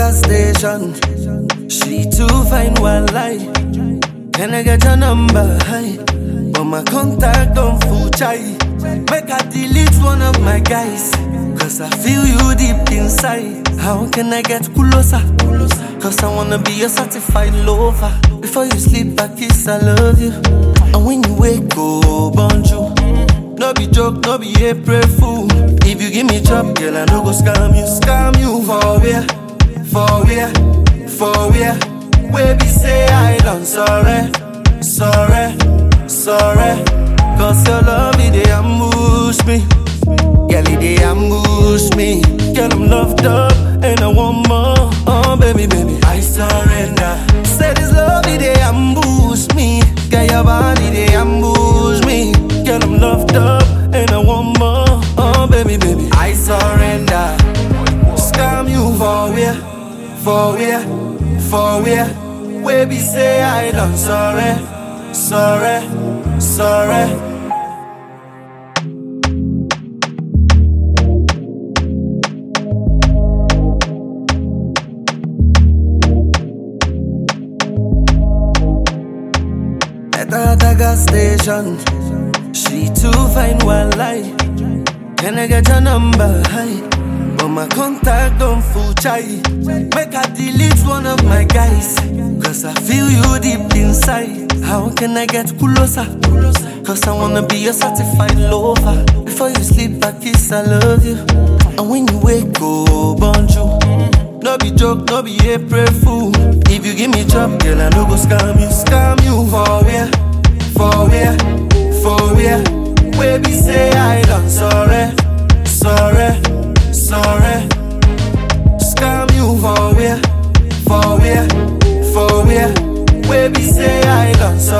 gas station. She too fine, one lie. Can I get your number? Hi. But my contact don't full chai. Make I delete one of my guys. Cause I feel you deep inside. How can I get closer? Cause I wanna be a certified lover. Before you sleep, I kiss, I love you. And when you wake, oh, bonjour. No be joke, no be April fool. If you give me chop, girl, I no go scam you. Scam you for where? For where? For where? Where be say I done sorry. Sorry, sorry. Cause your love, it dey ambush me. Girl, it dey ambush me. Girl, I'm loved up and I want more. Oh, baby, baby, I surrender. Say this love, it dey ambush me. Girl, your body, dey ambush me. Girl, I'm loved up and I want more. Oh, baby, baby, I surrender. Scam you for where? For where? For where? Where be say I done sorry. Sorry, sorry. At the gas station, she too fine, one lie. Can I get your number? Hi. But my contact don't full chai. Make I delete one of my guys. Cause I feel you deep inside. How can I get closer? Cause I wanna be a certified lover. Before you sleep, I kiss, I love you. And when you wake, oh, bonjour. No be joke, no be April fool. If you give me chop, girl, I no go scam you. Scam you for where? For where? For where? Where be say I done sorry. Sorry, sorry. Scam you for where? For where? For where? Where be say I done sorry.